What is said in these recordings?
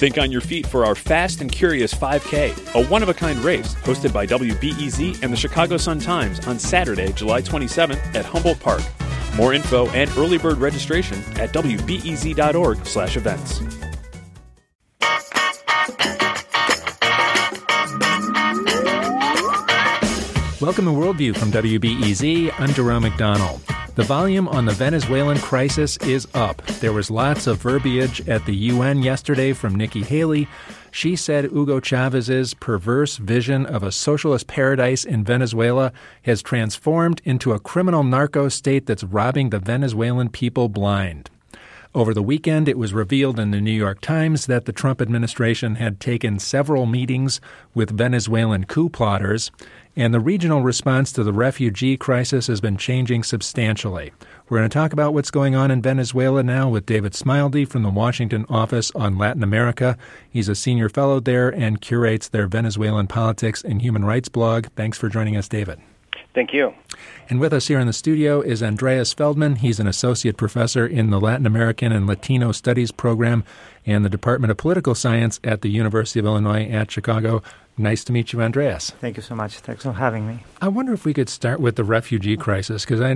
Think on your feet for our Fast and Curious 5K, a one-of-a-kind race hosted by WBEZ and the Chicago Sun-Times on Saturday, July 27th at Humboldt Park. More info and early bird registration at wbez.org/events. Welcome to Worldview from WBEZ. I'm Jerome McDonnell. The volume on the Venezuelan crisis is up. There was lots of verbiage at the UN yesterday from Nikki Haley. She said Hugo Chávez's perverse vision of a socialist paradise in Venezuela has transformed into a criminal narco state that's robbing the Venezuelan people blind. Over the weekend, it was revealed in the New York Times that the Trump administration had taken several meetings with Venezuelan coup plotters, and the regional response to the refugee crisis has been changing substantially. We're going to talk about what's going on in Venezuela now with David Smildy from the Washington Office on Latin America. He's a senior fellow there and curates their Venezuelan politics and human rights blog. Thanks for joining us, David. Thank you. And with us here in the studio is Andreas Feldman. He's an associate professor in the Latin American and Latino Studies program and the Department of Political Science at the University of Illinois at Chicago. Nice to meet you, Andreas. Thank you so much. Thanks for having me. I wonder if we could start with the refugee crisis, because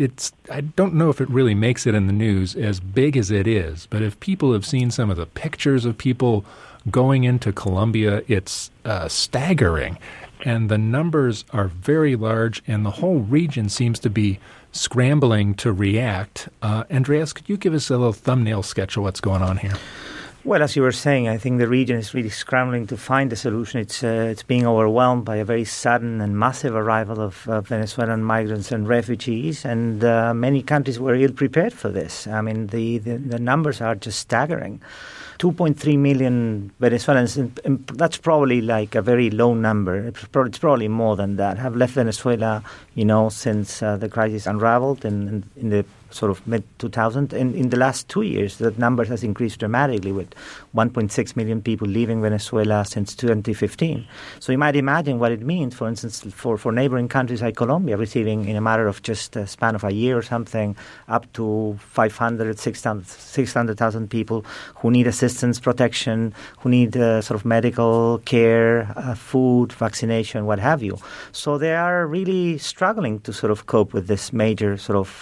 I don't know if it really makes it in the news as big as it is, but if people have seen some of the pictures of people going into Colombia, it's staggering. And the numbers are very large, and the whole region seems to be scrambling to react. Andreas, could you give us a little thumbnail sketch of what's going on here? Well, as you were saying, I think the region is really scrambling to find a solution. It's being overwhelmed by a very sudden and massive arrival of Venezuelan migrants and refugees, and many countries were ill-prepared for this. I mean, the numbers are just staggering. 2.3 million Venezuelans, and that's probably like a very low number. It's probably more than that, have left Venezuela, since the crisis unraveled in the sort of mid-2000s. And in the last 2 years, that number has increased dramatically, with 1.6 million people leaving Venezuela since 2015. So you might imagine what it means, for instance, for neighboring countries like Colombia, receiving in a matter of just a span of a year or something, up to 600,000 people who need assistance, protection, who need sort of medical care, food, vaccination, what have you. So they are really struggling to sort of cope with this major sort of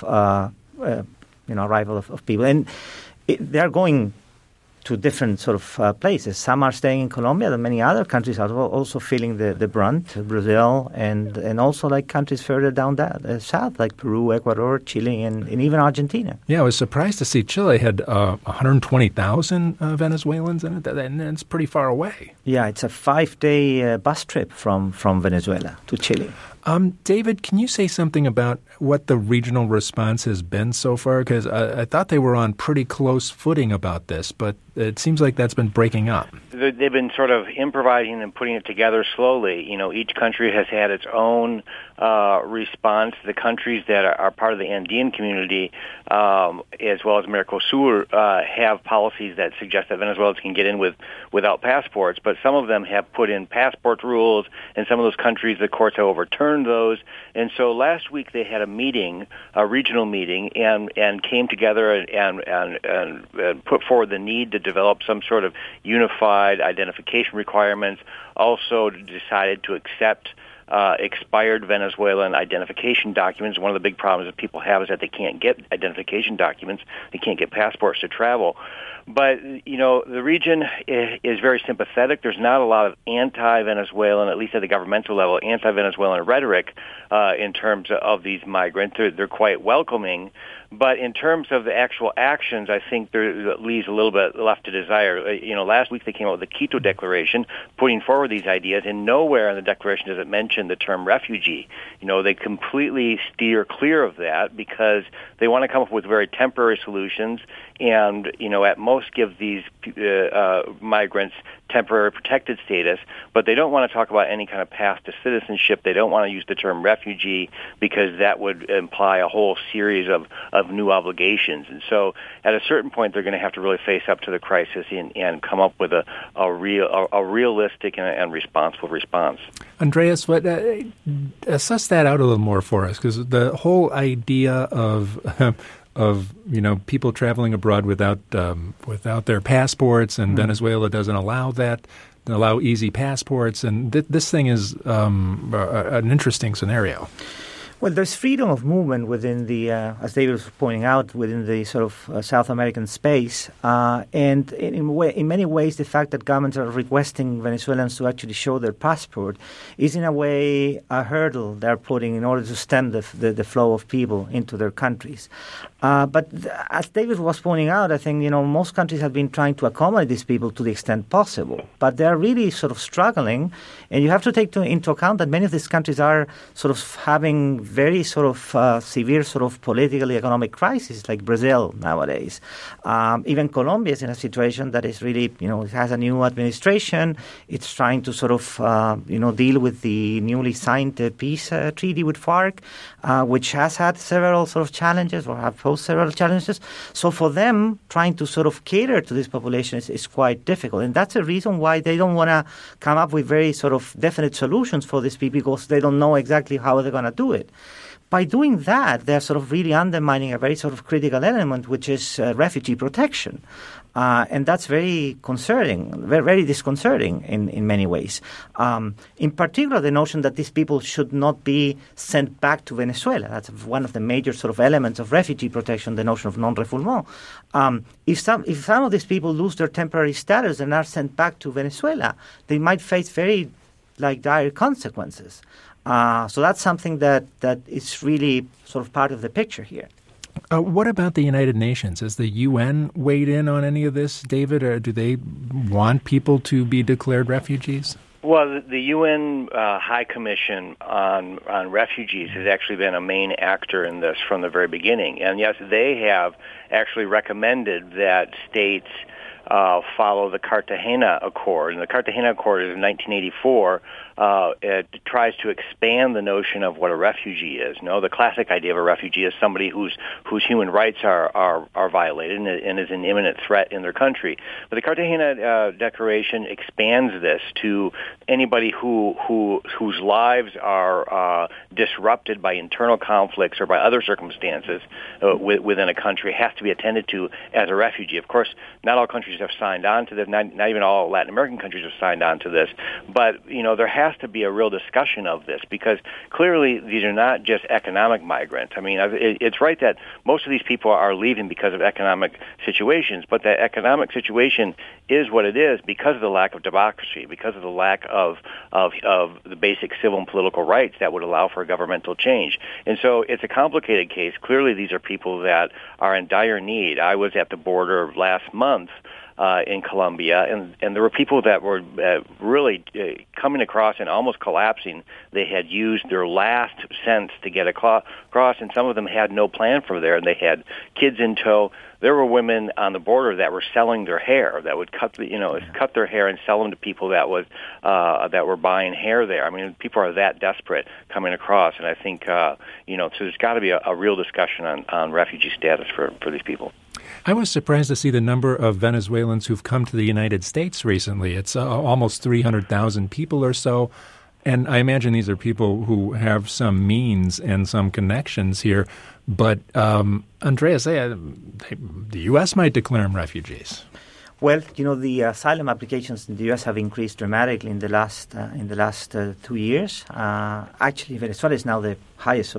arrival of people. And they are going to different sort of places. Some are staying in Colombia, and many other countries are also feeling the brunt, Brazil, and also like countries further down south, like Peru, Ecuador, Chile, and even Argentina. Yeah, I was surprised to see Chile had 120,000 Venezuelans in it, and it's pretty far away. Yeah, it's a 5-day bus trip from Venezuela to Chile. David, can you say something about what the regional response has been so far? Because I thought they were on pretty close footing about this, but it seems like that's been breaking up. They've been sort of improvising and putting it together slowly. Each country has had its own response. The countries that are part of the Andean community, as well as Mercosur, have policies that suggest that Venezuelans can get in without passports, but some of them have put in passport rules, and some of those countries, the courts have overturned those. And so last week they had a regional meeting, and came together and put forward the need to develop some sort of unified identification requirements. Also decided to accept expired Venezuelan identification documents. One of the big problems that people have is that they can't get identification documents. They can't get passports to travel. But, the region is very sympathetic. There's not a lot of anti-Venezuelan, at least at the governmental level, anti-Venezuelan rhetoric in terms of these migrants. They're quite welcoming. But in terms of the actual actions, I think there leaves a little bit left to desire. Last week they came out with the Quito Declaration, putting forward these ideas, and nowhere in the declaration does it mention the term refugee. They completely steer clear of that because they want to come up with very temporary solutions and, at most give these migrants temporary protected status, but they don't want to talk about any kind of path to citizenship. They don't want to use the term refugee because that would imply a whole series of new obligations. And so at a certain point, they're going to have to really face up to the crisis and come up with a realistic and responsible response. Andreas, assess that out a little more for us, because the whole idea of of people traveling abroad without their passports, and Venezuela doesn't allow easy passports, and this thing is an interesting scenario. Well, there's freedom of movement within the, as David was pointing out, within the sort of South American space. And in many ways, the fact that governments are requesting Venezuelans to actually show their passport is, in a way, a hurdle they're putting in order to stem the flow of people into their countries. But as David was pointing out, I think, most countries have been trying to accommodate these people to the extent possible. But they're really sort of struggling. And you have to take into account that many of these countries are sort of having very sort of severe sort of political, economic crisis, like Brazil nowadays. Even Colombia is in a situation that is really, it has a new administration. It's trying to sort of, deal with the newly signed peace treaty with FARC, which has had several sort of challenges or have posed several challenges. So for them, trying to sort of cater to this population is quite difficult. And that's a reason why they don't want to come up with very sort of definite solutions for these people, because they don't know exactly how they're going to do it. By doing that, they're sort of really undermining a very sort of critical element, which is refugee protection. And that's very concerning, very, very disconcerting in many ways. In particular, the notion that these people should not be sent back to Venezuela. That's one of the major sort of elements of refugee protection, the notion of non-refoulement. If some of these people lose their temporary status and are sent back to Venezuela, they might face very dire consequences. So that's something that is really sort of part of the picture here. What about the United Nations? Has the UN weighed in on any of this, David, or do they want people to be declared refugees? Well, the UN High Commission on Refugees has actually been a main actor in this from the very beginning. And yes, they have actually recommended that states follow the Cartagena Accord. And the Cartagena Accord is in 1984. It tries to expand the notion of what a refugee is. The classic idea of a refugee is somebody whose human rights are violated and is an imminent threat in their country. But the Cartagena Declaration expands this to anybody whose lives are disrupted by internal conflicts or by other circumstances within a country has to be attended to as a refugee. Of course, not all countries have signed on to this. Not even all Latin American countries have signed on to this. But there has to be a real discussion of this, because clearly these are not just economic migrants. I mean, it's right that most of these people are leaving because of economic situations, but that economic situation is what it is because of the lack of democracy, because of the lack of the basic civil and political rights that would allow for governmental change. And so it's a complicated case. Clearly these are people that are in dire need. I was at the border last month in Colombia, and there were people that were really coming across and almost collapsing. They had used their last cents to get across, and some of them had no plan for there, and they had kids in tow. There were women on the border that were selling their hair, that would cut their hair and sell them to people that were buying hair there. I mean, people are that desperate coming across, and I think so there's got to be a real discussion on refugee status for these people. I was surprised to see the number of Venezuelans who've come to the United States recently. It's almost 300,000 people or so. And I imagine these are people who have some means and some connections here. But Andreas, the U.S. might declare them refugees. Well, the asylum applications in the U.S. have increased dramatically in the last 2 years. Actually, Venezuela is now the highest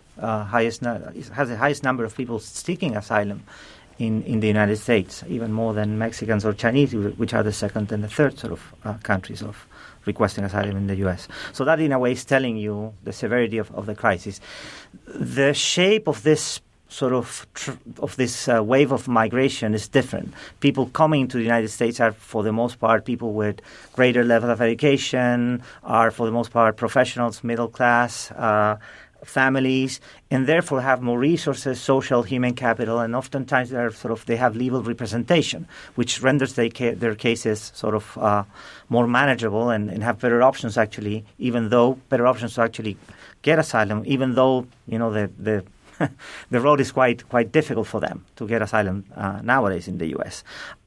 has the highest number of people seeking asylum in the United States, even more than Mexicans or Chinese, which are the second and the third sort of countries of requesting asylum in the U.S. So that, in a way, is telling you the severity of the crisis. The shape of this sort of this wave of migration is different. People coming to the United States are, for the most part, people with greater level of education, are, for the most part, professionals, middle class, families, and therefore have more resources, social, human capital, and oftentimes they have legal representation, which renders their cases sort of more manageable and have better options to actually get asylum, even though the the road is quite difficult for them to get asylum nowadays in the U.S.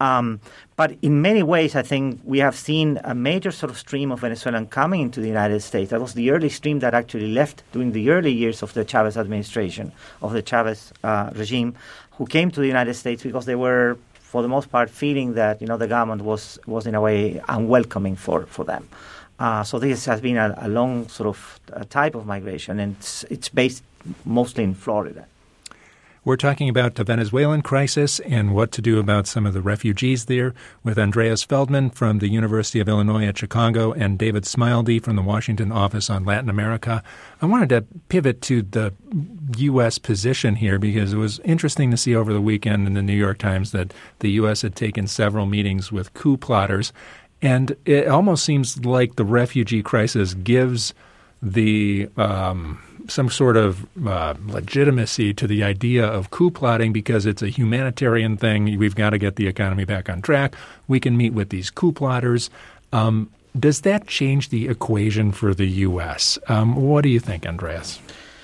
But in many ways, I think we have seen a major sort of stream of Venezuelans coming into the United States. That was the early stream that actually left during the early years of the Chavez administration, of the Chavez regime, who came to the United States because they were, for the most part, feeling that the government was in a way unwelcoming for them. So this has been a long sort of type of migration, and it's based mostly in Florida. We're talking about the Venezuelan crisis and what to do about some of the refugees there with Andreas Feldman from the University of Illinois at Chicago and David Smildy from the Washington office on Latin America. I wanted to pivot to the U.S. position here because it was interesting to see over the weekend in the New York Times that the U.S. had taken several meetings with coup plotters. And it almost seems like the refugee crisis gives the some sort of legitimacy to the idea of coup plotting because it's a humanitarian thing. We've got to get the economy back on track. We can meet with these coup plotters. Does that change the equation for the U.S.? What do you think, Andreas?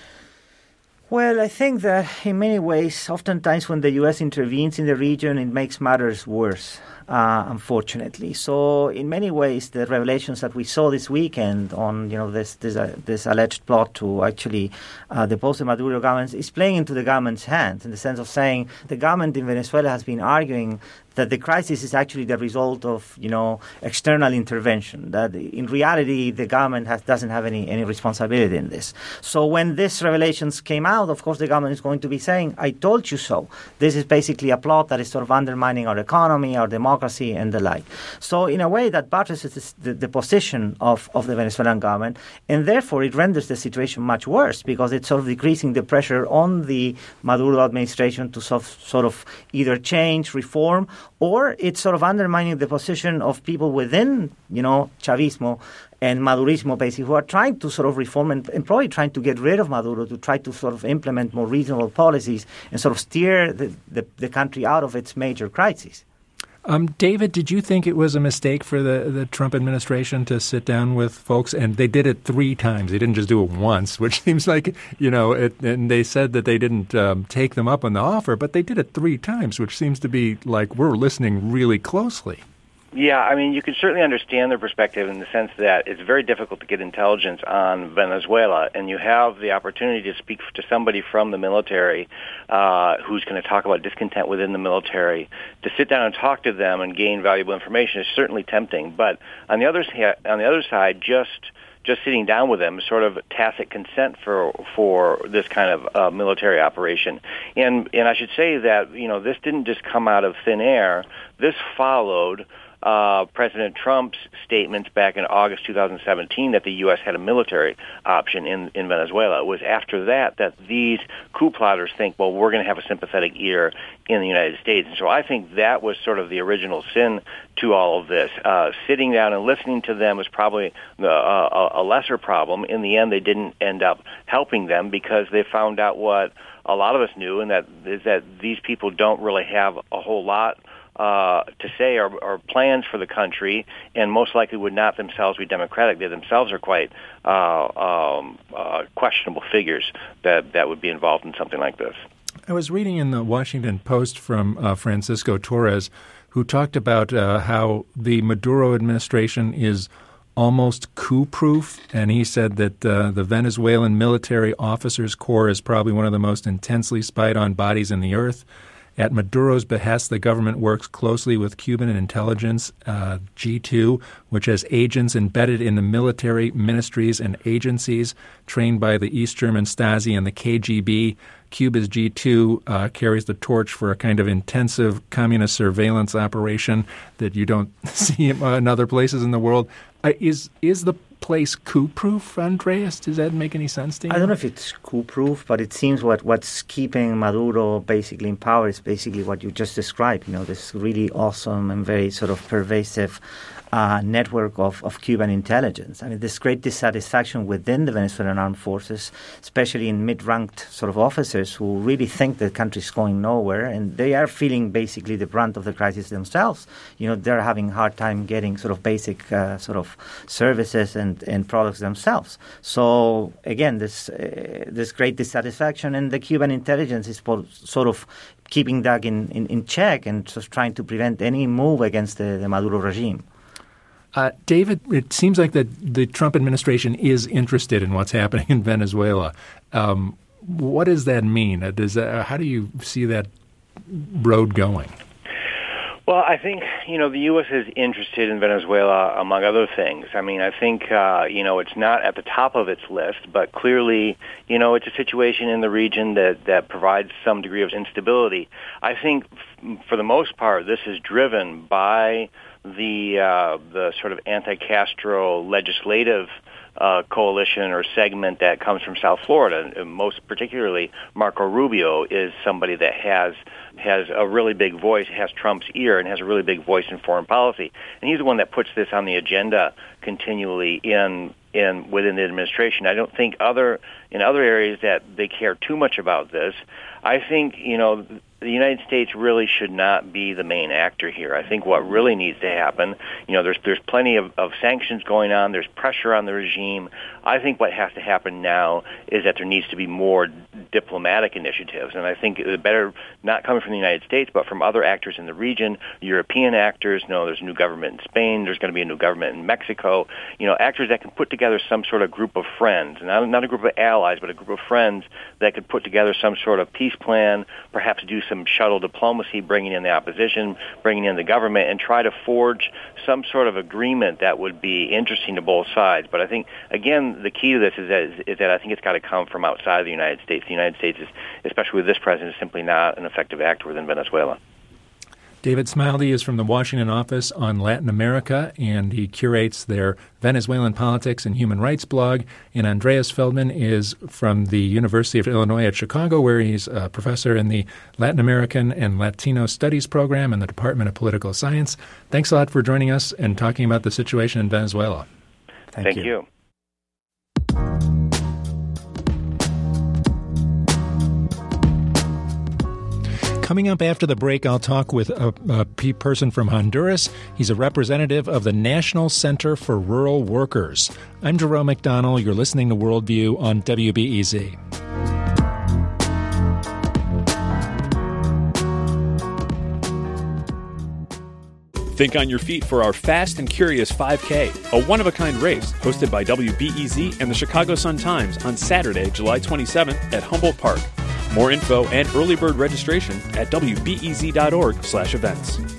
Well, I think that in many ways, oftentimes when the U.S. intervenes in the region, it makes matters worse, unfortunately. So in many ways, the revelations that we saw this weekend on this alleged plot to actually depose the Maduro government is playing into the government's hands in the sense of saying the government in Venezuela has been arguing that the crisis is actually the result of, external intervention, that in reality the government doesn't have any responsibility in this. So when these revelations came out, of course the government is going to be saying, I told you so. This is basically a plot that is sort of undermining our economy, our democracy, and the like. So in a way that buttresses the position of the Venezuelan government, and therefore it renders the situation much worse because it's sort of decreasing the pressure on the Maduro administration to sort of either change, reform, or it's sort of undermining the position of people within, Chavismo and Madurismo, basically, who are trying to sort of reform and probably trying to get rid of Maduro to try to sort of implement more reasonable policies and sort of steer the country out of its major crises. David, did you think it was a mistake for the Trump administration to sit down with folks? And they did it 3 times. They didn't just do it once, which seems like, and they said that they didn't take them up on the offer, but they did it 3 times, which seems to be like we're listening really closely. Yeah, I mean, you can certainly understand their perspective in the sense that it's very difficult to get intelligence on Venezuela, and you have the opportunity to speak to somebody from the military who's going to talk about discontent within the military. To sit down and talk to them and gain valuable information is certainly tempting. But on the other side, just sitting down with them is sort of tacit consent for this kind of military operation. And I should say that this didn't just come out of thin air. This followed President Trump's statements back in August 2017 that the U.S. had a military option in Venezuela. It was after that these coup plotters think, well, we're going to have a sympathetic ear in the United States. And so I think that was sort of the original sin to all of this. Sitting down and listening to them was probably a lesser problem. In the end, they didn't end up helping them because they found out what a lot of us knew, and that is that these people don't really have a whole lot to say or plans for the country, and most likely would not themselves be democratic. They themselves are quite questionable figures that would be involved in something like this. I was reading in the Washington Post from Francisco Torres, who talked about how the Maduro administration is almost coup-proof, and he said that the Venezuelan military officers' corps is probably one of the most intensely spied-on bodies in the earth. At Maduro's behest, the government works closely with Cuban intelligence, G2, which has agents embedded in the military ministries and agencies trained by the East German Stasi and the KGB. Cuba's G2 carries the torch for a kind of intensive communist surveillance operation that you don't see in other places in the world. Is the place coup-proof, Andreas? Does that make any sense to you? I don't know if it's coup-proof, but it seems what's keeping Maduro basically in power is basically what you just described, this really awesome and very sort of pervasive network of Cuban intelligence. I mean, there's great dissatisfaction within the Venezuelan armed forces, especially in mid-ranked sort of officers who really think the country's going nowhere, and they are feeling basically the brunt of the crisis themselves. They're having a hard time getting sort of basic sort of services and products themselves. So again, there's great dissatisfaction, and the Cuban intelligence is sort of keeping that in check and just trying to prevent any move against the Maduro regime. David, it seems like that the Trump administration is interested in what's happening in Venezuela. What does that mean? How do you see that road going? Well, I think, the U.S. is interested in Venezuela, among other things. I mean, I think, it's not at the top of its list, but clearly, it's a situation in the region that provides some degree of instability. I think, for the most part, this is driven by the sort of anti-Castro legislative coalition or segment that comes from South Florida. And most particularly, Marco Rubio is somebody that has a really big voice, has Trump's ear, and has a really big voice in foreign policy. And he's the one that puts this on the agenda continually within the administration. I don't think in other areas that they care too much about this. I think, the United States really should not be the main actor here. I think what really needs to happen, there's plenty of sanctions going on. There's pressure on the regime. I think what has to happen now is that there needs to be more diplomatic initiatives. And I think it better not coming from the United States, but from other actors in the region, European actors. There's a new government in Spain. There's going to be a new government in Mexico. Actors that can put together some sort of group of friends, not a group of allies, but a group of friends that could put together some sort of peace plan, perhaps do some shuttle diplomacy, bringing in the opposition, bringing in the government, and try to forge some sort of agreement that would be interesting to both sides. But I think, again, the key to this is that I think it's got to come from outside of the United States. The United States, especially with this president, is simply not an effective actor within Venezuela. David Smiley is from the Washington office on Latin America, and he curates their Venezuelan politics and human rights blog. And Andreas Feldman is from the University of Illinois at Chicago, where he's a professor in the Latin American and Latino Studies program in the Department of Political Science. Thanks a lot for joining us and talking about the situation in Venezuela. Thank you. Coming up after the break, I'll talk with a person from Honduras. He's a representative of the National Center for Rural Workers. I'm Jerome McDonnell. You're listening to Worldview on WBEZ. Think on your feet for our Fast and Curious 5K, a one-of-a-kind race hosted by WBEZ and the Chicago Sun-Times on Saturday, July 27th at Humboldt Park. More info and early bird registration at wbez.org/events.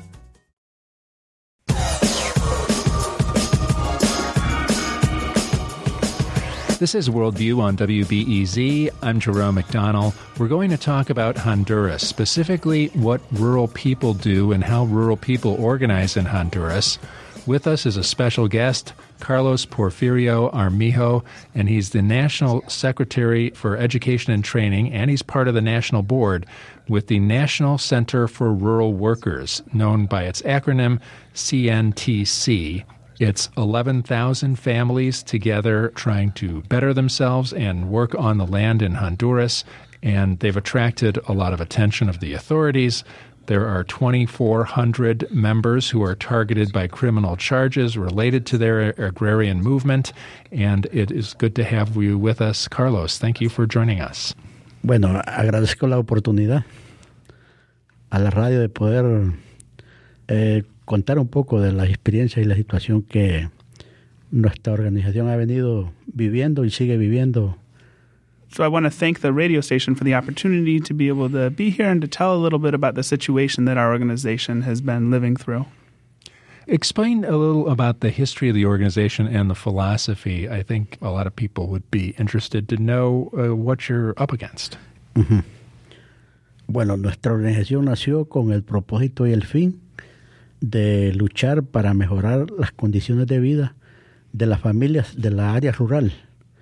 This is Worldview on WBEZ. I'm Jerome McDonnell. We're going to talk about Honduras, specifically what rural people do and how rural people organize in Honduras. With us is a special guest, Carlos Porfirio Armijo, and he's the National Secretary for Education and Training, and he's part of the National Board with the National Center for Rural Workers, known by its acronym CNTC. It's 11,000 families together trying to better themselves and work on the land in Honduras, and they've attracted a lot of attention of the authorities. There are 2,400 members who are targeted by criminal charges related to their agrarian movement, and it is good to have you with us. Carlos, thank you for joining us. Bueno, agradezco la oportunidad a la radio de poder contar un poco de la experiencia y la situación que nuestra organización ha venido viviendo y sigue viviendo. So I want to thank the radio station for the opportunity to be able to be here and to tell a little bit about the situation that our organization has been living through. Explain a little about the history of the organization and the philosophy. I think a lot of people would be interested to know what you're up against. Uh-huh. Bueno, nuestra organización nació con el propósito y el fin de luchar para mejorar las condiciones de vida de las familias de la área rural.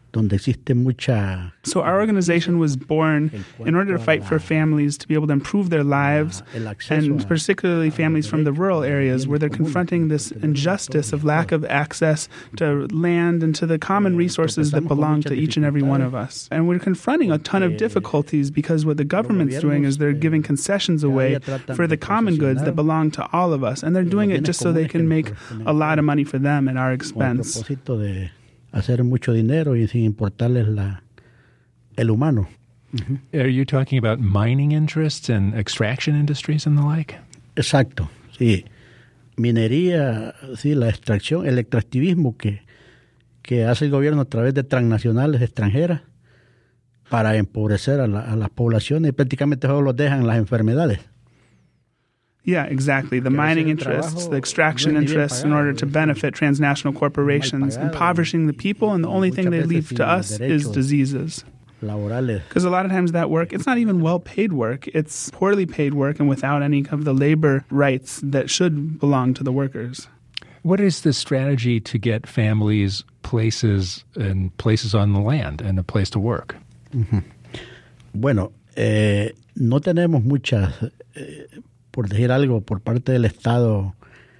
donde existe mucha... So our organization was born in order to fight for families to be able to improve their lives, and particularly families from the rural areas where they're confronting this injustice of lack of access to land and to the common resources that belong to each and every one of us. And we're confronting a ton of difficulties because what the government's doing is they're giving concessions away for the common goods that belong to all of us, and they're doing it just so they can make a lot of money for them at our expense. Hacer mucho dinero y sin importarles el humano. Are you talking about mining interests and extraction industries and the like? Exacto, sí. Minería, sí, la extracción, el extractivismo que hace el gobierno a través de transnacionales extranjeras para empobrecer a las poblaciones y prácticamente solo los dejan las enfermedades. Yeah, exactly. The mining interests, the extraction interests in order to benefit transnational corporations, impoverishing the people, and the only thing they leave to us is diseases. Because a lot of times that work, it's not even well-paid work. It's poorly paid work and without any of the labor rights that should belong to the workers. What is the strategy to get families places on the land and a place to work? Uh-huh. Bueno, no tenemos muchas... por decir algo, por parte del Estado,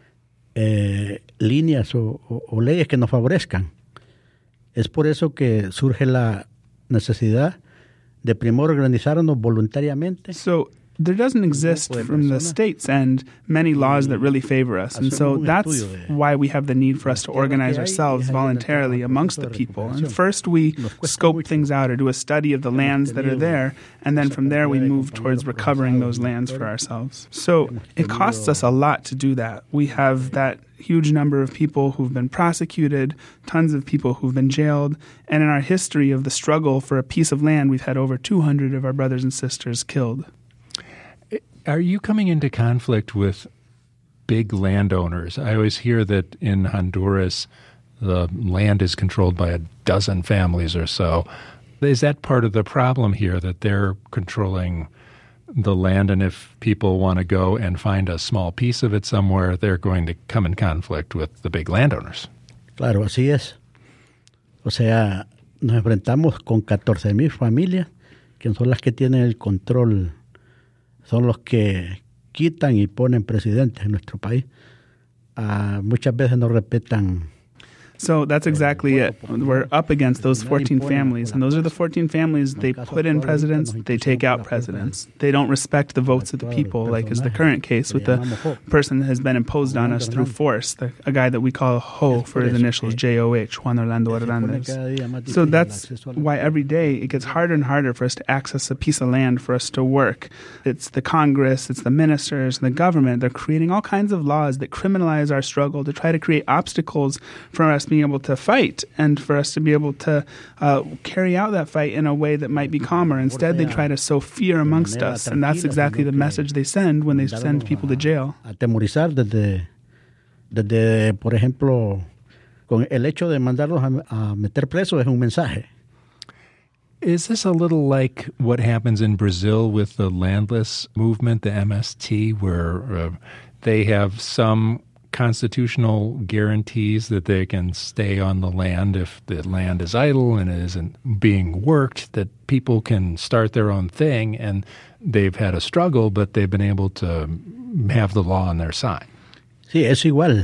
líneas o leyes que nos favorezcan. Es por eso que surge la necesidad de primero organizarnos voluntariamente. So there doesn't exist from the state's end many laws that really favor us. And so that's why we have the need for us to organize ourselves voluntarily amongst the people. And first we scope things out or do a study of the lands that are there, and then from there we move towards recovering those lands for ourselves. So it costs us a lot to do that. We have that huge number of people who've been prosecuted, tons of people who've been jailed, and in our history of the struggle for a piece of land, we've had over 200 of our brothers and sisters killed. Are you coming into conflict with big landowners? I always hear that in Honduras, the land is controlled by a dozen families or so. Is that part of the problem here, that they're controlling the land, and if people want to go and find a small piece of it somewhere, they're going to come in conflict with the big landowners? Claro, así es. O sea, nos enfrentamos con 14,000 familias, que son las que tienen el control. Son los que quitan y ponen presidentes en nuestro país. Muchas veces no respetan. So that's exactly it. We're up against those 14 families, and those are the 14 families. They put in presidents, they take out presidents. They don't respect the votes of the people, like is the current case with the person that has been imposed on us through force, a guy that we call Ho for his initials, J-O-H, Juan Orlando Hernandez. So that's why every day it gets harder and harder for us to access a piece of land for us to work. It's the Congress, it's the ministers, and the government. They're creating all kinds of laws that criminalize our struggle to try to create obstacles for us being able to fight and for us to be able to carry out that fight in a way that might be calmer. Instead, they try to sow fear amongst us, and that's exactly the message they send when they send people to jail. Atemorizar desde, por ejemplo, con el hecho de mandarlos a meter presos es un mensaje. Is this a little like what happens in Brazil with the landless movement, the MST, where they have some constitutional guarantees that they can stay on the land if the land is idle and it isn't being worked, that people can start their own thing, and they've had a struggle, but they've been able to have the law on their side? Sí, es igual.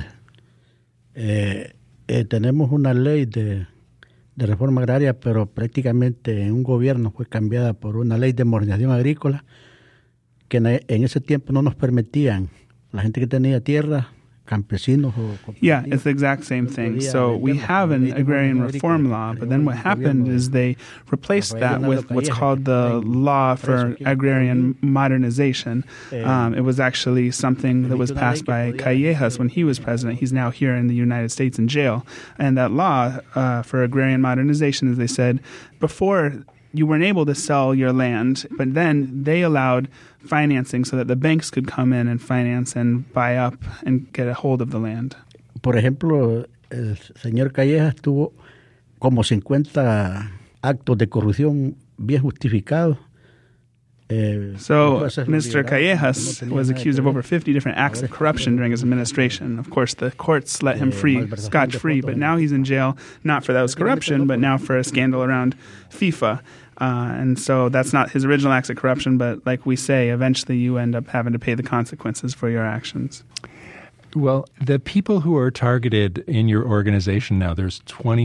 Tenemos una ley de reforma agraria, pero prácticamente en un gobierno fue cambiada por una ley de modernización agrícola que en ese tiempo no nos permitían, la gente que tenía tierra, campesinos o... Yeah, it's the exact same thing. So we have an agrarian reform law, but then what happened is they replaced that with what's called the Law for Agrarian Modernization. It was actually something that was passed by Callejas when he was president. He's now here in the United States in jail. And that law for agrarian modernization, as they said, before you weren't able to sell your land, but then they allowed financing so that the banks could come in and finance and buy up and get a hold of the land. Por ejemplo, el señor Callejas tuvo como 50 actos de corrupción bien justificados So Mr. Callejas was accused of over 50 different acts of corruption during his administration. Of course, the courts let him free, scotch-free, but now he's in jail, not for those corruption, but now for a scandal around FIFA. And so that's not his original acts of corruption, but like we say, eventually you end up having to pay the consequences for your actions. Well, the people who are targeted in your organization now, there's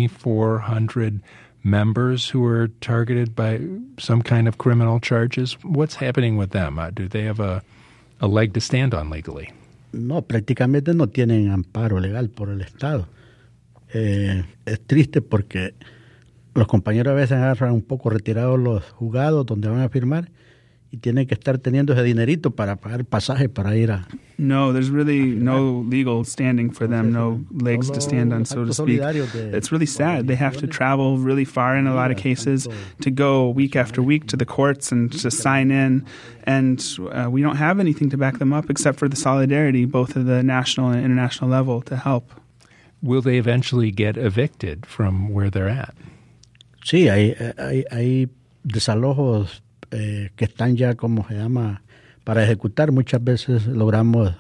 2,400 members who are targeted by some kind of criminal charges. What's happening with them? Do they have a leg to stand on legally? No, prácticamente no tienen amparo legal por el Estado. Es triste porque los compañeros a veces agarran un poco retirados los juzgados donde van a firmar y tienen que estar teniendo ese dinerito para pagar pasaje para ir a... No, there's really no legal standing for them, no legs to stand on, so to speak. It's really sad. They have to travel really far in a lot of cases to go week after week to the courts and to sign in. And we don't have anything to back them up except for the solidarity, both at the national and international level, to help. Will they eventually get evicted from where they're at? Sí, hay desalojos que están ya, como se llama, para ejecutar. Muchas veces logramos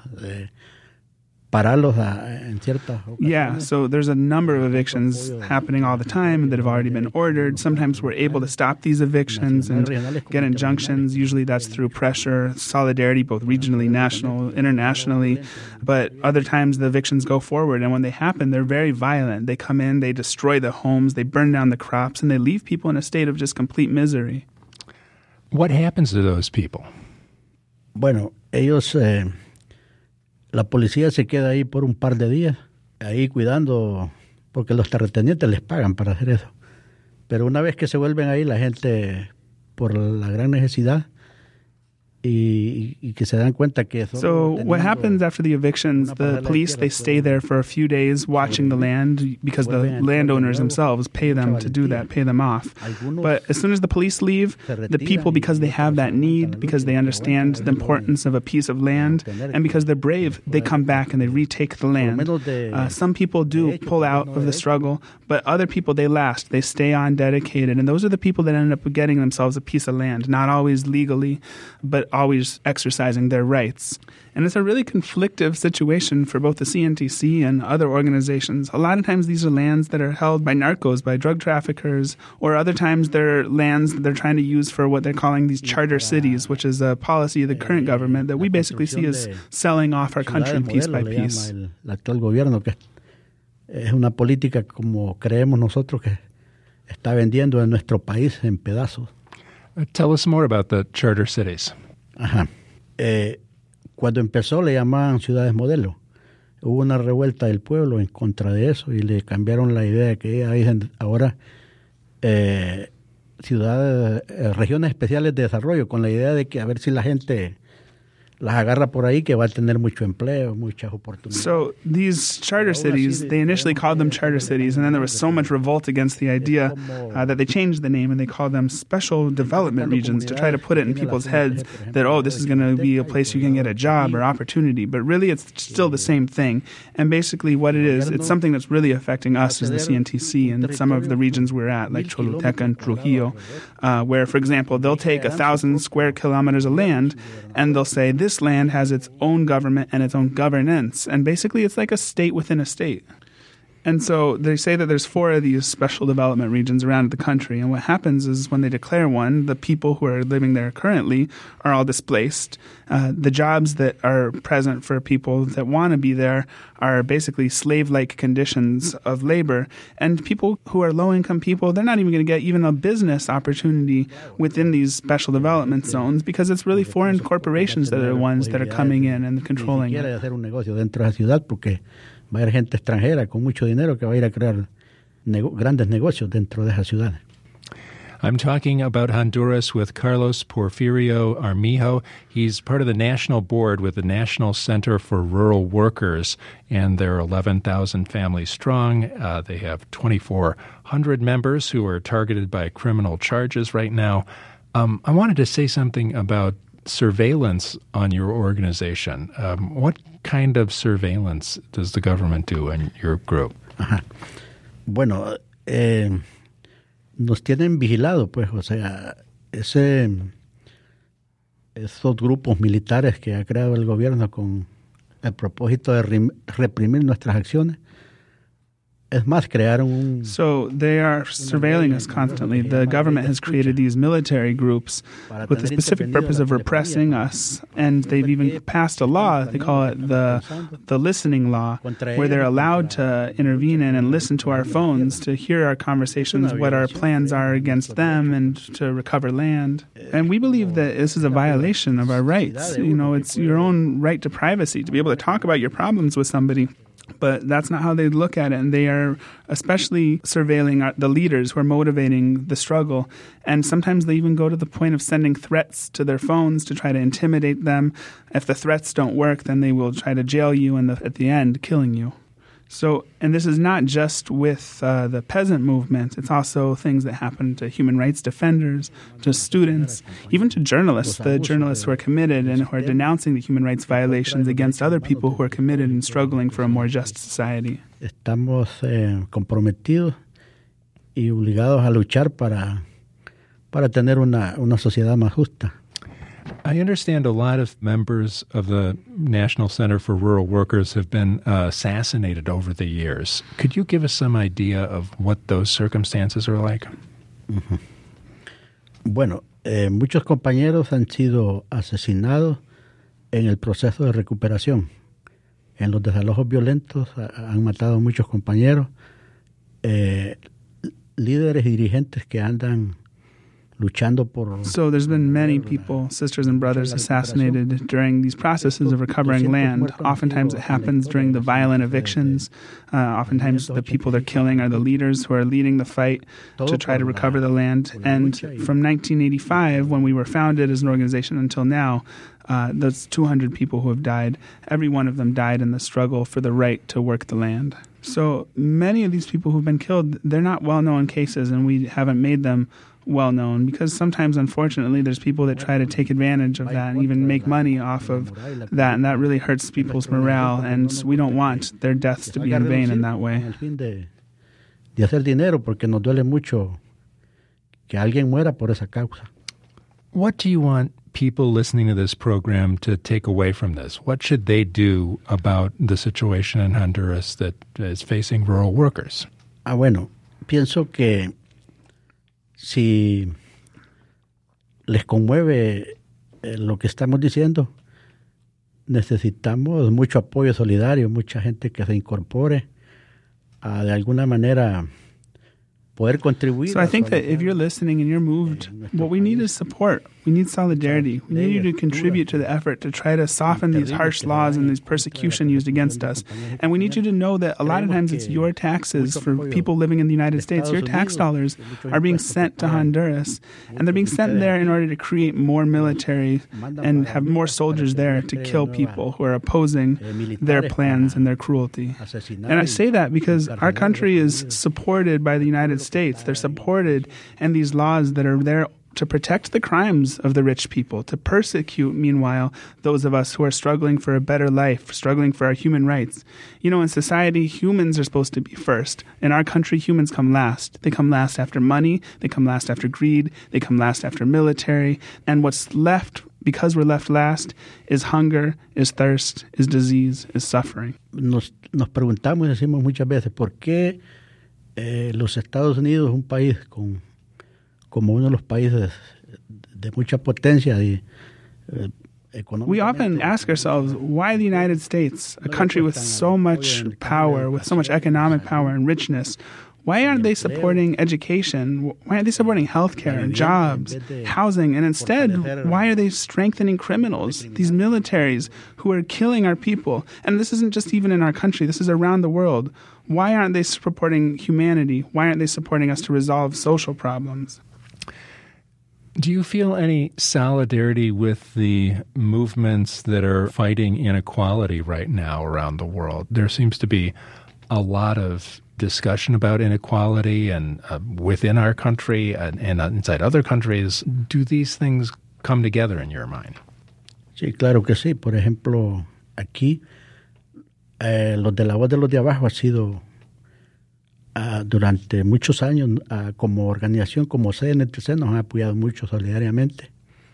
pararlos en ciertas ocasiones. Yeah, so there's a number of evictions happening all the time that have already been ordered. Sometimes we're able to stop these evictions and get injunctions. Usually that's through pressure, solidarity, both regionally, national, internationally. But other times the evictions go forward, and when they happen, they're very violent. They come in, they destroy the homes, they burn down the crops, and they leave people in a state of just complete misery. What happens to those people? Bueno, ellos, la policía se queda ahí por un par de días, ahí cuidando, porque los terratenientes les pagan para hacer eso. Pero una vez que se vuelven ahí, la gente, por la gran necesidad, y que se dan cuenta que eso. So what happens after the evictions, the police, they stay there for a few days watching the land because the landowners themselves pay them to do that, pay them off. But as soon as the police leave, the people, because they have that need, because they understand the importance of a piece of land, and because they're brave, they come back and they retake the land. Some people do pull out of the struggle, but other people, they last. They stay on dedicated, and those are the people that end up getting themselves a piece of land, not always legally, but always exercising their rights. And it's a really conflictive situation for both the CNTC and other organizations. A lot of times these are lands that are held by narcos, by drug traffickers, or other times they're lands that they're trying to use for what they're calling these charter cities, which is a policy of the current government that we basically see as selling off our country piece by piece. El actual gobierno, que es una política como creemos nosotros que está vendiendo en nuestro país en pedazos. Tell us more about the charter cities. Ajá. Cuando empezó le llamaban ciudades modelo. Hubo una revuelta del pueblo en contra de eso y le cambiaron la idea que dicen ahora ciudades, regiones especiales de desarrollo, con la idea de que a ver si la gente las agarra por ahí, que va a tener mucho empleo, muchas oportunidades. So these charter cities, they initially called them charter cities, and then there was so much revolt against the idea that they changed the name and they called them special development regions to try to put it in people's heads that, oh, this is going to be a place you can get a job or opportunity. But really, it's still the same thing. And basically what it is, it's something that's really affecting us as the CNTC and some of the regions we're at, like Choluteca and Trujillo, where, for example, they'll take 1,000 square kilometers of land and they'll say, this land has its own government and its own governance. And basically, it's like a state within a state. And so they say that there's 4 of these special development regions around the country. And what happens is when they declare one, the people who are living there currently are all displaced. The jobs that are present for people that want to be there are basically slave-like conditions of labor. And people who are low-income people, they're not even going to get even a business opportunity within these special development zones because it's really foreign corporations that are the ones that are coming in and controlling it. Va a haber gente extranjera con mucho dinero que va a ir a crear grandes negocios dentro de esa ciudad. I'm talking about Honduras with Carlos Porfirio Armijo. He's part of the national board with the National Center for Rural Workers, and they're 11,000 families strong. They have 2,400 members who are targeted by criminal charges right now. I wanted to say something about surveillance on your organization. What kind of surveillance does the government do in your group? Ajá. Bueno, nos tienen vigilado, pues, o sea, esos grupos militares que ha creado el gobierno con el propósito de reprimir nuestras acciones. Es más, crearon un... So they are surveilling us constantly. The government has created these military groups with the specific purpose of repressing us. And they've even passed a law, they call it the listening law, where they're allowed to intervene in and listen to our phones, to hear our conversations, what our plans are against them, and to recover land. And we believe that this is a violation of our rights. You know, it's your own right to privacy, to be able to talk about your problems with somebody. But that's not how they look at it, and they are especially surveilling the leaders who are motivating the struggle. And sometimes they even go to the point of sending threats to their phones to try to intimidate them. If the threats don't work, then they will try to jail you and at the end, killing you. So, and this is not just with the peasant movement. It's also things that happen to human rights defenders, to students, even to journalists, the journalists who are committed and who are denouncing the human rights violations against other people who are committed and struggling for a more just society. Estamos comprometidos y obligados a luchar para tener una sociedad más justa. I understand a lot of members of the National Center for Rural Workers have been assassinated over the years. Could you give us some idea of what those circumstances are like? Uh-huh. Bueno, muchos compañeros han sido asesinados en el proceso de recuperación. En los desalojos violentos han matado a muchos compañeros, líderes y dirigentes que andan luchando por... So there's been many people, sisters and brothers, assassinated during these processes of recovering land. Oftentimes it happens during the violent evictions. Oftentimes the people they're killing are the leaders who are leading the fight to try to recover the land. And from 1985, when we were founded as an organization until now, that's 200 people who have died. Every one of them died in the struggle for the right to work the land. So many of these people who've been killed, they're not well-known cases, and we haven't made them well-known because sometimes, unfortunately, there's people that try to take advantage of that and even make money off of that, and that really hurts people's morale, and we don't want their deaths to be in vain in that way. De hacer dinero porque nos duele mucho que alguien muera por esa causa. What do you want people listening to this program to take away from this? What should they do about the situation in Honduras that is facing rural workers? Bueno, pienso que si les conmueve lo que estamos diciendo, necesitamos mucho apoyo solidario, mucha gente que se incorpore a de alguna manera poder contribuir. So I think that if you're listening and you're moved, what we need is support. We need solidarity. We need you to contribute to the effort to try to soften these harsh laws and these persecution used against us. And we need you to know that a lot of times it's your taxes for people living in the United States. Your tax dollars are being sent to Honduras, and they're being sent there in order to create more military and have more soldiers there to kill people who are opposing their plans and their cruelty. And I say that because our country is supported by the United States. They're supported in these laws that are there to protect the crimes of the rich people, to persecute, meanwhile, those of us who are struggling for a better life, struggling for our human rights. You know, in society, humans are supposed to be first. In our country, humans come last. They come last after money, they come last after greed, they come last after military, and what's left, because we're left last, is hunger, is thirst, is disease, is suffering. Nos preguntamos y decimos muchas veces, ¿por qué los Estados Unidos es un país como uno de los países de mucha potencia y we often ask ourselves, why the United States, a country with so much power, with so much economic power and richness, why aren't they supporting education? Why aren't they supporting healthcare, jobs, housing? And instead, why are they strengthening criminals, these militaries who are killing our people? And this isn't just even in our country, this is around the world. Why aren't they supporting humanity? Why aren't they supporting us to resolve social problems? Do you feel any solidarity with the movements that are fighting inequality right now around the world? There seems to be a lot of discussion about inequality and within our country and inside other countries. Do these things come together in your mind? Sí, claro que sí. Por ejemplo, aquí, los de la voz de los de abajo ha sido durante muchos años como organización, como CNTC, nos han apoyado mucho solidariamente.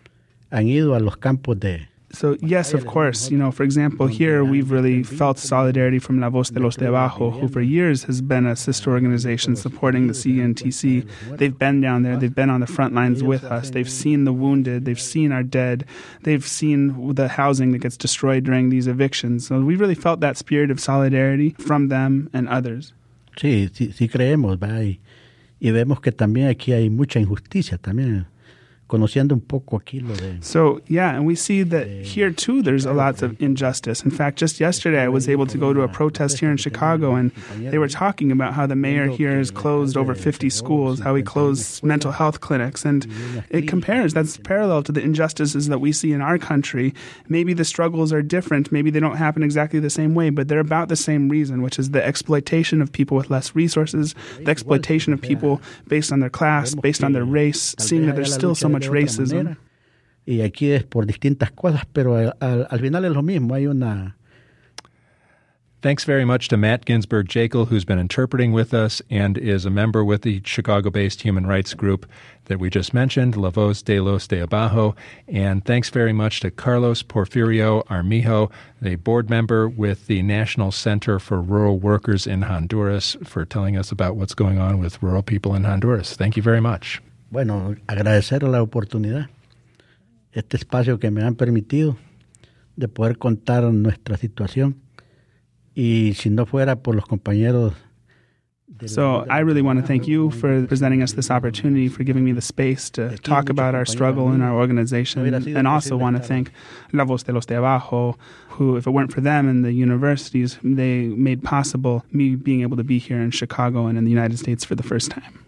han ido a los campos de... So, yes, of course. For example, here we've really felt solidarity from La Voz de los de Abajo, who for years has been a sister organization supporting the CNTC. They've been down there. They've been on the front lines with us. They've seen the wounded. They've seen our dead. They've seen the housing that gets destroyed during these evictions. So we really felt that spirit of solidarity from them and others. Sí creemos, ¿verdad? Y vemos que también aquí hay mucha injusticia también. Conociendo un poco aquí lo de... So, yeah, and we see that here, too, there's a lot of injustice. In fact, just yesterday, I was able to go to a protest here in Chicago, and they were talking about how the mayor here has closed over 50 schools, how he closed mental health clinics, and it compares. That's parallel to the injustices that we see in our country. Maybe the struggles are different. Maybe they don't happen exactly the same way, but they're about the same reason, which is the exploitation of people with less resources, the exploitation of people based on their class, based on their race, seeing that there's still so much racism. Y aquí es por distintas cosas, pero al final es lo mismo. Hay una... Thanks very much to Matt Ginsberg-Jekyll, who's been interpreting with us and is a member with the Chicago-based human rights group that we just mentioned, La Voz de los de Abajo. And thanks very much to Carlos Porfirio Armijo, the board member with the National Center for Rural Workers in Honduras, for telling us about what's going on with rural people in Honduras. Thank you very much. Bueno, agradecer la oportunidad, este espacio que me han permitido de poder contar nuestra situación. Y si no fuera por los compañeros... So I really want to thank you for presenting us this opportunity, for giving me the space to talk about our struggle in our organization, and also want to thank La Voz de los de Abajo, who, if it weren't for them and the universities, they made possible me being able to be here in Chicago and in the United States for the first time.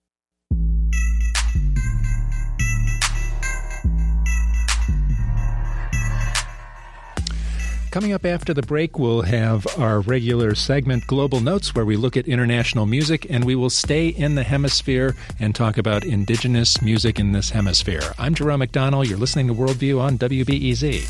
Coming up after the break, we'll have our regular segment, Global Notes, where we look at international music, and we will stay in the hemisphere and talk about indigenous music in this hemisphere. I'm Jerome McDonnell. You're listening to Worldview on WBEZ.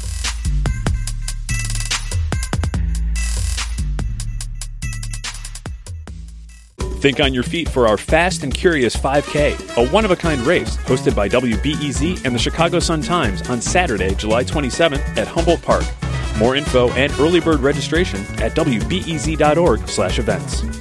Think on your feet for our Fast and Curious 5K, a one-of-a-kind race hosted by WBEZ and the Chicago Sun-Times on Saturday, July 27th at Humboldt Park. More info and early bird registration at wbez.org/events.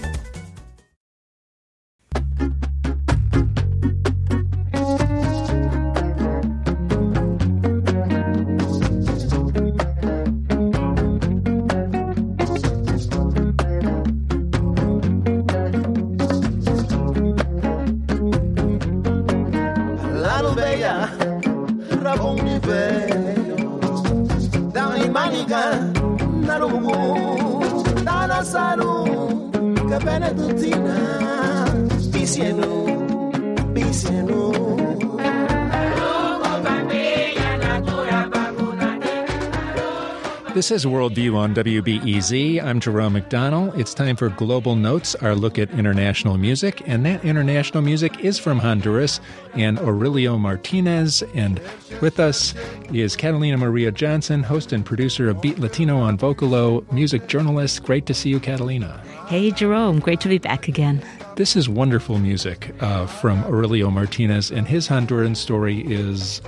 This is Worldview on WBEZ. I'm Jerome McDonnell. It's time for Global Notes, our look at international music. And that international music is from Honduras and Aurelio Martinez. And with us is Catalina Maria Johnson, host and producer of Beat Latino on Vocalo, music journalist. Great to see you, Catalina. Hey, Jerome. Great to be back again. This is wonderful music from Aurelio Martinez, and his Honduran story is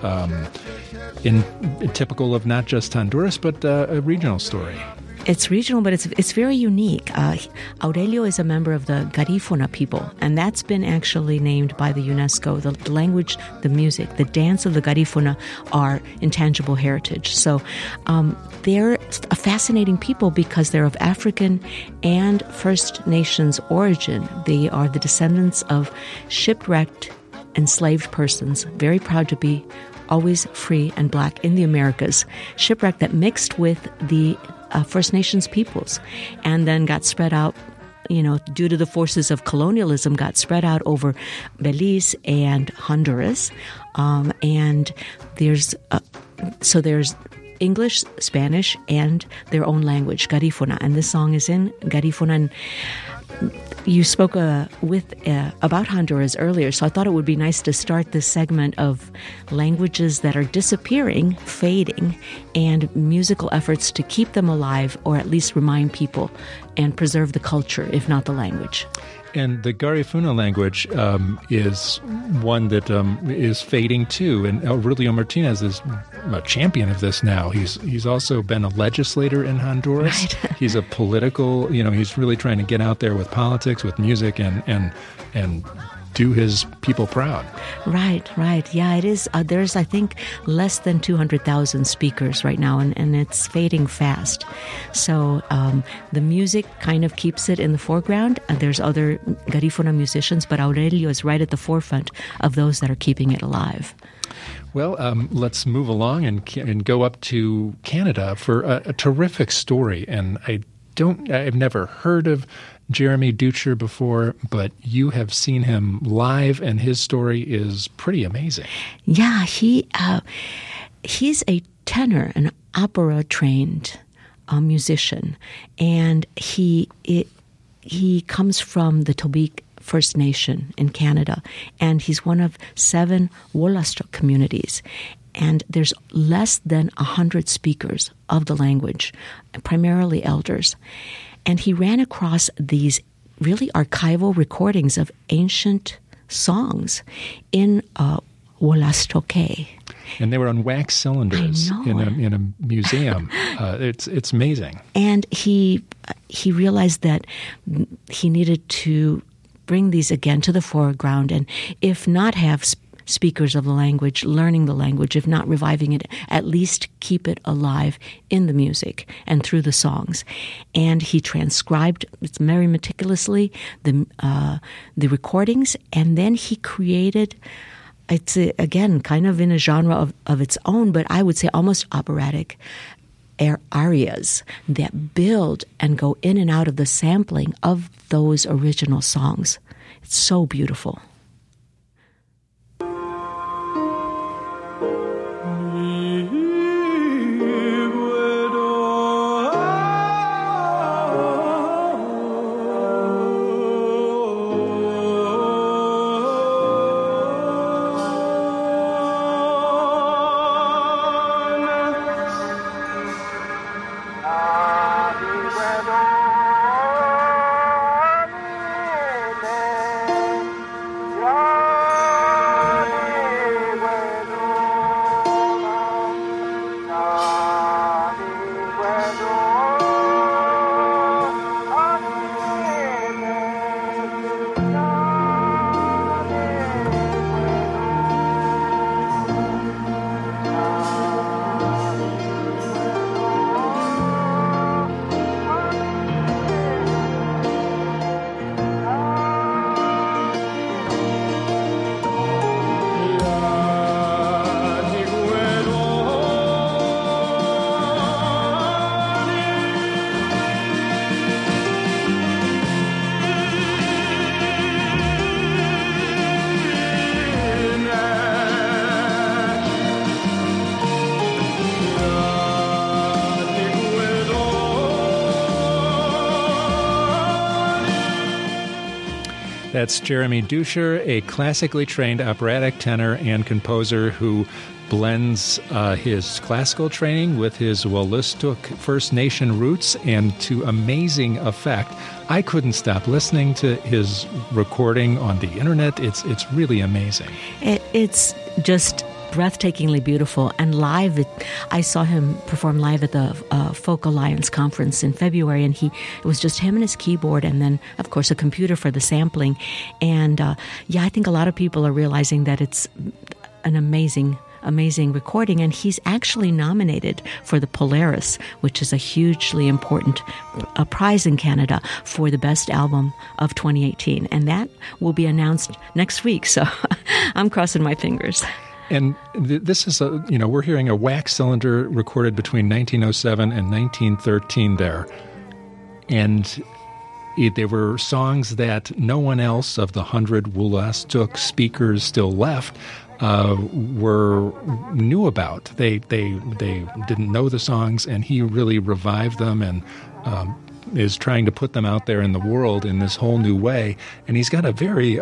typical of not just Honduras, but a regional story. It's regional, but it's very unique. Aurelio is a member of the Garifuna people, and that's been actually named by the UNESCO. The language, the music, the dance of the Garifuna are intangible heritage. So they're a fascinating people because they're of African and First Nations origin. They are the descendants of shipwrecked, enslaved persons, very proud to be always free and black in the Americas, shipwrecked that mixed with the First Nations peoples, and then got spread out, due to the forces of colonialism, got spread out over Belize and Honduras. And there's English, Spanish, and their own language, Garifuna. And this song is in Garifuna. And you spoke about Honduras earlier, so I thought it would be nice to start this segment of languages that are disappearing, fading, and musical efforts to keep them alive or at least remind people and preserve the culture, if not the language. And the Garifuna language is one that is fading too. And Aurelio Martinez is a champion of this now. He's also been a legislator in Honduras. Right. He's a political, he's really trying to get out there with politics, with music, and do his people proud. Right. Yeah, it is. There's, I think, less than 200,000 speakers right now, and it's fading fast. So the music kind of keeps it in the foreground, and there's other Garifuna musicians, but Aurelio is right at the forefront of those that are keeping it alive. Well, let's move along and go up to Canada for a terrific story. And I've never heard of Jeremy Dutcher before, but you have seen him live, and his story is pretty amazing. Yeah, he's a tenor, an opera-trained musician, and he comes from the Tobique First Nation in Canada, and he's one of 7 Wolastoq communities. And there's less than 100 speakers of the language, primarily elders. And he ran across these really archival recordings of ancient songs in Wolastoqey. And they were on wax cylinders in a museum. It's amazing. And he realized that he needed to bring these again to the foreground, and if not have speakers of the language learning the language, if not reviving it, at least keep it alive in the music and through the songs. And he transcribed very meticulously the recordings, and then he created, it's again kind of in a genre of its own, but I would say almost operatic arias that build and go in and out of the sampling of those original songs. It's so beautiful. That's Jeremy Dutcher, a classically trained operatic tenor and composer who blends his classical training with his Wolastoq First Nation roots, and to amazing effect. I couldn't stop listening to his recording on the internet. It's really amazing. It's just breathtakingly beautiful. And live, I saw him perform live at the Folk Alliance conference in February, and it was just him and his keyboard, and then, of course, a computer for the sampling. And I think a lot of people are realizing that it's an amazing recording, and he's actually nominated for the Polaris, which is a hugely important prize in Canada for the best album of 2018, and that will be announced next week, so I'm crossing my fingers. And this is we're hearing a wax cylinder recorded between 1907 and 1913 there, and there were songs that no one else of the 100 Wolastoq speakers still left knew about. They didn't know the songs, and he really revived them and is trying to put them out there in the world in this whole new way. And he's got a very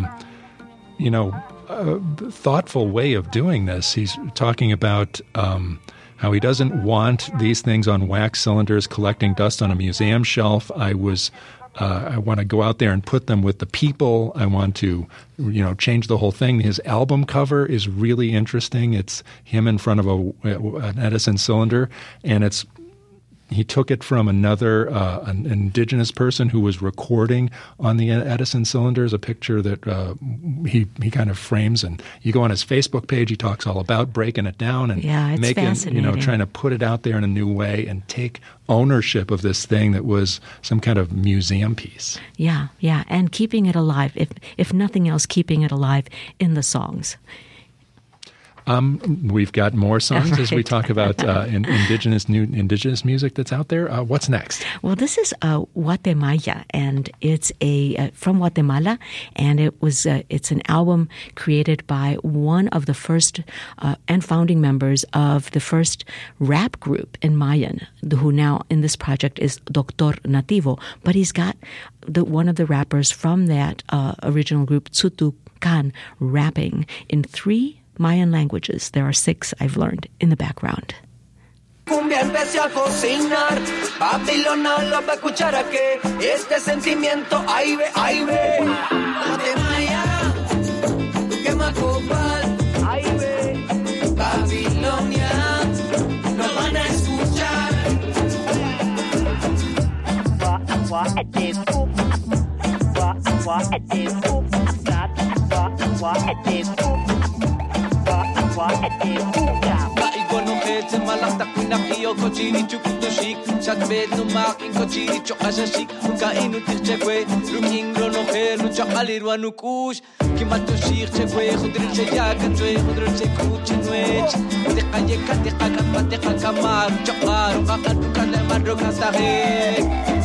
thoughtful way of doing this. He's talking about how he doesn't want these things on wax cylinders collecting dust on a museum shelf. I was I want to go out there and put them with the people. I want to, change the whole thing. His album cover is really interesting. It's him in front of an Edison cylinder, and he took it from another, an indigenous person who was recording on the Edison cylinders, a picture that he kind of frames. And you go on his Facebook page, he talks all about breaking it down and trying to put it out there in a new way and take ownership of this thing that was some kind of museum piece. Yeah, and keeping it alive, if nothing else, keeping it alive in the songs. We've got more songs as we talk about indigenous music that's out there. What's next? Well, this is Guatemala, and it's from Guatemala, and it's an album created by one of the first and founding members of the first rap group in Mayan, who now in this project is Doctor Nativo, but he's got one of the rappers from that original group, Tzutucan, rapping in 3 Mayan languages. There are 6 I've learned in the background. Cumbia empecé a cocinar, Babilona lo va a escuchar a que este sentimiento, ahí ve, Guatemala, tu quema copal, ahí ve, Babilonia, nos van a escuchar. Ba'igono pete malaktak pinakio kochiri chukutoshik Chatbet no makin kochiri chokashashik Kainu tirchekwe Lumingro no helu chakalirwanu kush Kimatoshik chekwe Khudrin cheyakan chwe Khudrin chekuchi nwech Tekayeka tekakat pateka kamar Chokaro kakadukale madrokastahek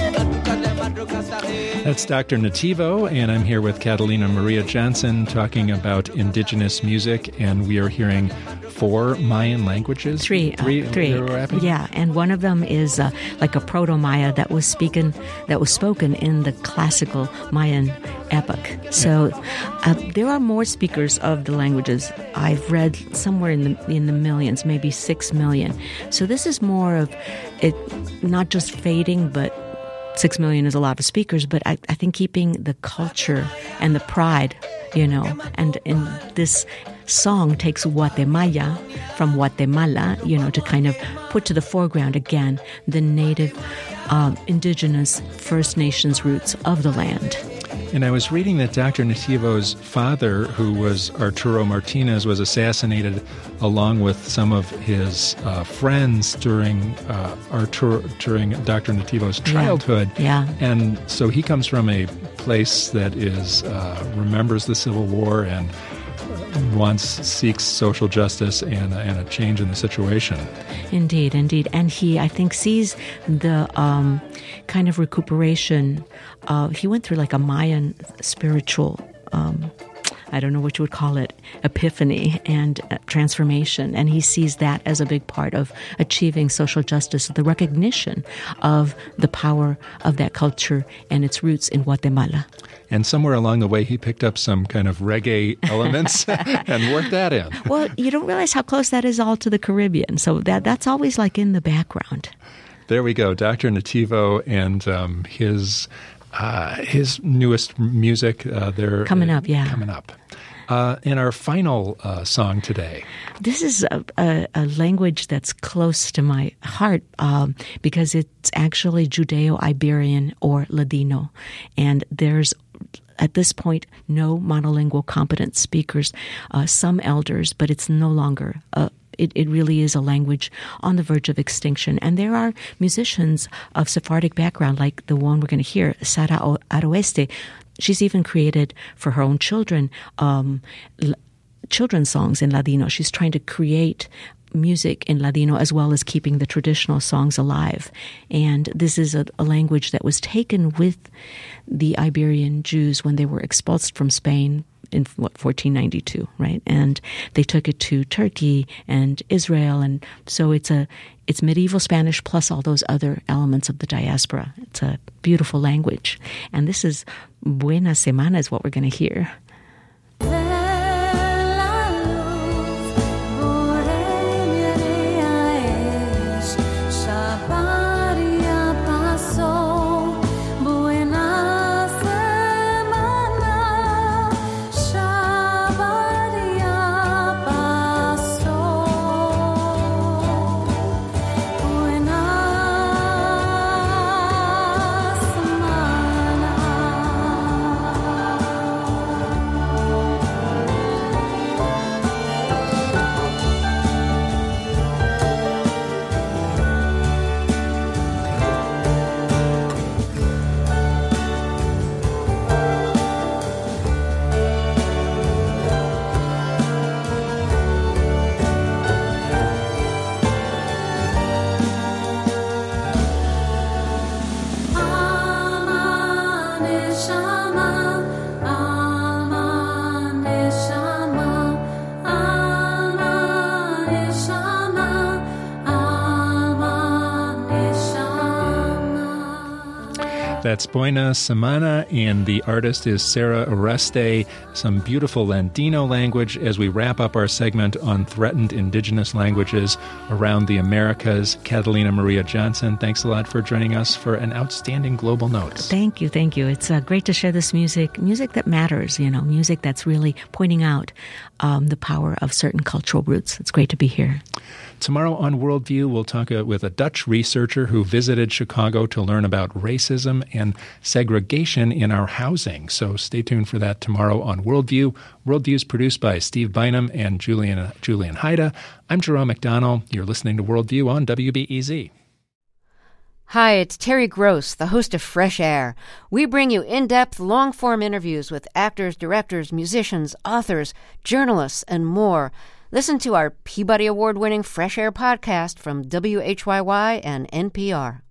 That's Dr. Nativo, and I'm here with Catalina Maria Johnson talking about indigenous music, and we are hearing 4 Mayan languages. 3. Yeah, and one of them is like a Proto-Maya that was spoken in the classical Mayan epoch. So there are more speakers of the languages. I've read somewhere in the millions, maybe 6 million. So this is more of it, not just fading, but 6 million is a lot of speakers, but I think keeping the culture and the pride, and in this song takes Guatemala from Guatemala, to kind of put to the foreground again the native, indigenous First Nations roots of the land. And I was reading that Dr. Nativo's father, who was Arturo Martinez, was assassinated along with some of his friends during Dr. Nativo's childhood. Yeah. And so he comes from a place that remembers the Civil War and seeks social justice and a change in the situation. Indeed. And he, I think, sees the kind of recuperation. He went through like a Mayan spiritual, I don't know what you would call it, epiphany and transformation. And he sees that as a big part of achieving social justice, the recognition of the power of that culture and its roots in Guatemala. And somewhere along the way, he picked up some kind of reggae elements and worked that in. Well, you don't realize how close that is all to the Caribbean. So that's always like in the background. There we go, Dr. Nativo and his newest music. They're coming up. And our final song today. This is a language that's close to my heart because it's actually Judeo-Iberian or Ladino. And there's, at this point, no monolingual competent speakers, some elders, but it's no longer It really is a language on the verge of extinction. And there are musicians of Sephardic background, like the one we're going to hear, Sara Aroeste. She's even created for her own children children's songs in Ladino. She's trying to create music in Ladino as well as keeping the traditional songs alive. And this is a language that was taken with the Iberian Jews when they were expulsed from Spain in 1492, right? And they took it to Turkey and Israel, and so it's medieval Spanish plus all those other elements of the diaspora. It's a beautiful language, and this is Buena Semana is what we're going to hear. Buena That's Buena Semana, and the artist is Sarah Oreste. Some beautiful Ladino language as we wrap up our segment on threatened indigenous languages around the Americas. Catalina Maria Johnson, thanks a lot for joining us for an outstanding Global Notes. Thank you. It's great to share this music that matters, music that's really pointing out the power of certain cultural roots. It's great to be here. Tomorrow on Worldview, we'll talk with a Dutch researcher who visited Chicago to learn about racism and segregation in our housing. So stay tuned for that tomorrow on Worldview. Worldview is produced by Steve Bynum and Julian Haida. I'm Jerome McDonnell. You're listening to Worldview on WBEZ. Hi, it's Terry Gross, the host of Fresh Air. We bring you in-depth, long-form interviews with actors, directors, musicians, authors, journalists, and more. Listen to our Peabody Award-winning Fresh Air podcast from WHYY and NPR.